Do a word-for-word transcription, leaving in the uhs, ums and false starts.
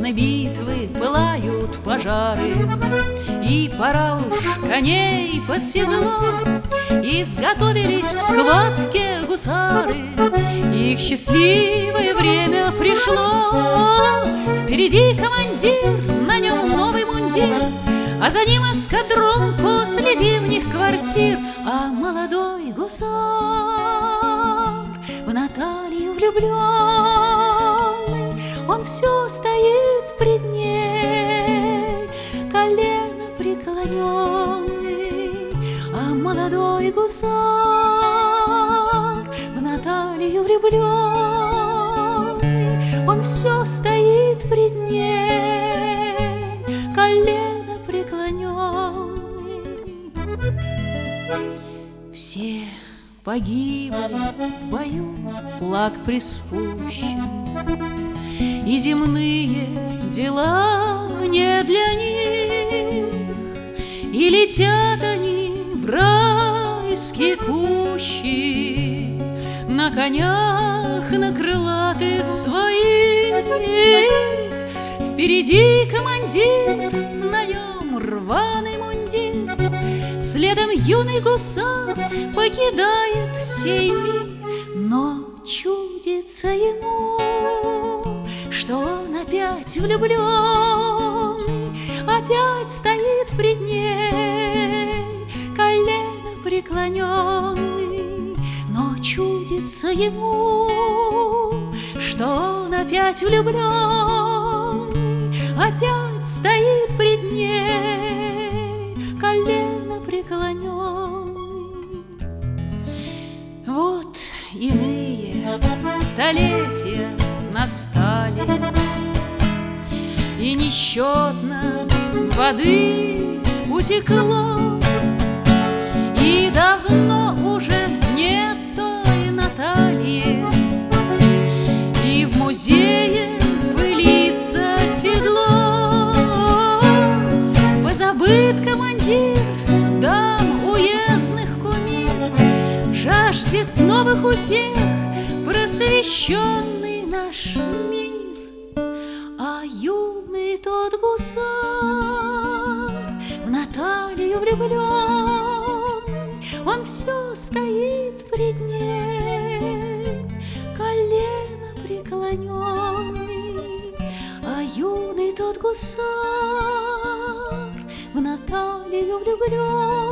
грозной битвы пылают пожары, и пора уж коней под седло. Изготовились к схватке гусары, их счастливое время пришло. Впереди командир, на нем новый мундир, а за ним эскадрон после зимних квартир. А молодой гусар в Наталью влюбленный, он все стоит пред ней, колено преклоненный. А молодой гусар в Наталью влюбленный, он все стоит пред ней, колено преклоненный. Все погибли в бою, флаг приспущен, и земные дела не для них, и летят они в райские кущи на конях, на крылатых своих. Впереди командир, на нем рваный мундир, следом юный гусар покидает сей мир. Но чудится ему, что он опять влюбленный, опять стоит пред ней, колено преклоненный. Но чудится ему, что он опять влюбленный, опять стоит пред ней, колено преклоненный. Вот иные столетия настали, и несчетно воды утекло, и давно уже нет той Натальи, и в музее пылится седло. Позабыт командир дам уездных кумир, жаждет новых утех просвещенный наш мир. А юный тот гусар в Наталью влюбленный, он все стоит пред ней, колено преклоненный. А юный тот гусар в Наталью влюбленный,